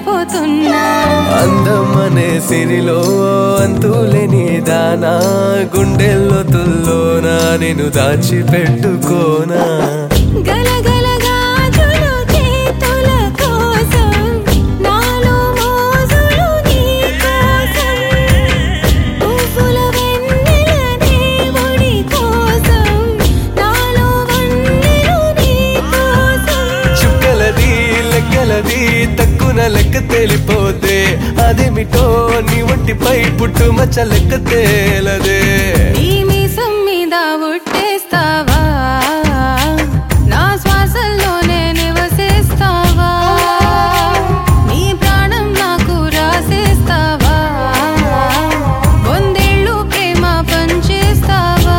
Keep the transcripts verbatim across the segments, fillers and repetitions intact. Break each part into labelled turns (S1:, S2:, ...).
S1: అయిపోతున్నా.
S2: అందం అనే సిరిలో అంతులేని దానా, గుండెల్లో తుల్లోనా నేను దాచిపెట్టుకోనా.
S1: గలగల గాజులు చేతుల కోసం, నాలో మోజులు నీ కోసం, పువ్వుల వెన్నెల దేవుడి కోసం, నాలో వన్నెలు నీ కోసం.
S2: చుక్కలది లెక్కలది తక్కున లెక్క తేలిపోతే, అదేమిటో నీ ఒంటిపై పుట్టు మచ్చ లెక్క తేలదే.
S1: నీ మీసం మీద ఒట్టేస్తావా, నా శ్వాసల్లోనే నివసిస్తావా, నీ ప్రాణం నాకు రాసేస్తావా, వందేళ్ళు ప్రేమ పంచేస్తావా.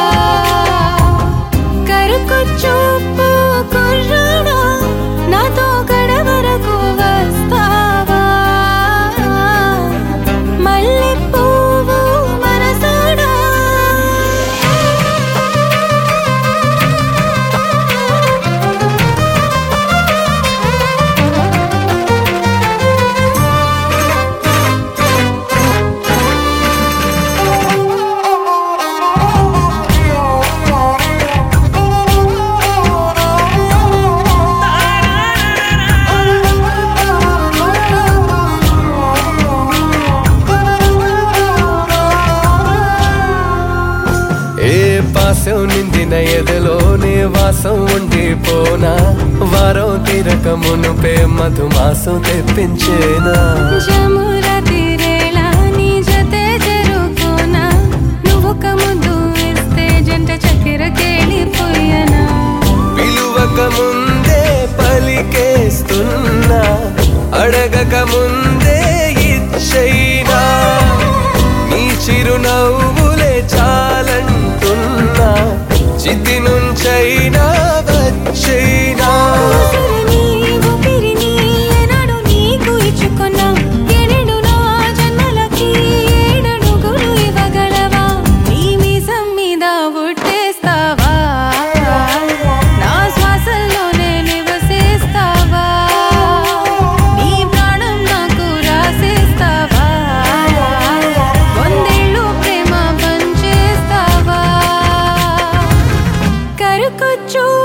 S1: కరుకు చూపు కుర్రాడా, నాతో గడవరకు వస్తావా, మల్లె పువ్వు మనసాడా.
S2: పాసం నిందిన ఎదలోనే వాసం ఉండిపోనా, వారం తీరక మునుపే మధుమాసం తెప్పించేనా.
S1: జముర తీరేలా నీ జతే జరుకోనా, నువ్వొక ముద్దు ఇస్తే జంట చక్కెర కేళిపోయనా.
S2: పిలువక ముందే పలికేస్తున్నా, అడగక ముందే ఇచ్చైనా, నీ చిరునవ్వులే చాలంటున్నా, చితి నుంచైనా వచ్చైనా.
S1: ఊపిరిని ఊపిరిని ఏనాడు నీకు ఇచ్చుకున్నా, ఏడేడు నా జన్మలకి ఏడడుగులు ఇవ్వగలవా. నీ మీసం మీద ఒట్టేస్తావా, నా శ్వాసల్లోనే నివసిస్తావా, నీ ప్రాణం నాకు రాసేస్తావా, వందేళ్ళు ప్రేమ పంచేస్తావా. కరుకొచ్చు